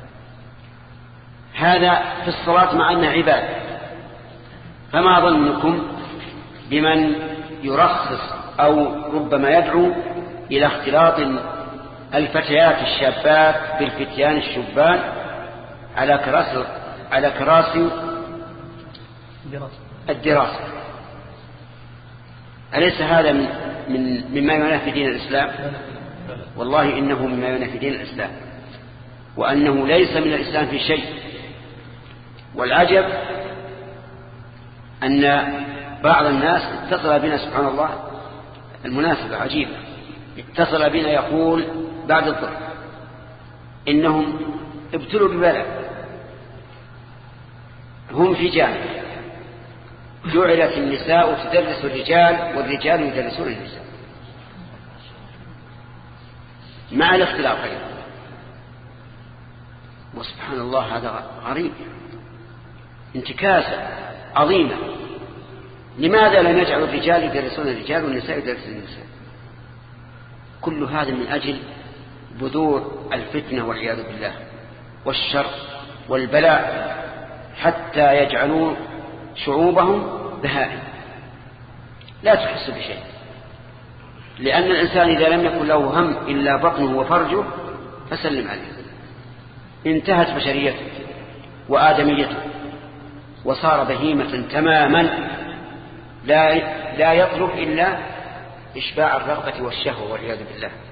S1: هذا في الصلاة مع أنها عبادة. فما ظنكم بمن يرخص أو ربما يدعو إلى اختلاط الفتيات الشابات بالفتيان الشبان على كراسي الدراسة؟ أليس هذا مما ينافي دين الإسلام؟ والله إنه مما ينافي دين الإسلام، وأنه ليس من الإسلام في شيء. والعجب أن بعض الناس اتصل بنا، سبحان الله، المناسبة عجيبة، اتصل بنا يقول بعد الظهر إنهم ابتلوا ببلاء، هم في جانب جعلت النساء تدرس الرجال والرجال يدرسون النساء مع الاختلافين. وسبحان الله هذا غريب، انتكاسة عظيمة. لماذا لا نجعل الرجال يدرسون الرجال والنساء يدرسون النساء؟ كل هذا من أجل بذور الفتنة والعياذ بالله والشر والبلاء، حتى يجعلوا شعوبهم بهائم لا تحس بشيء. لأن الإنسان إذا لم يكن له هم إلا بطنه وفرجه فسلم عليه، انتهت بشريته وآدميته وصار بهيمة تماما لا يطلب إلا إشباع الرغبة والشهوة والعياذ بالله.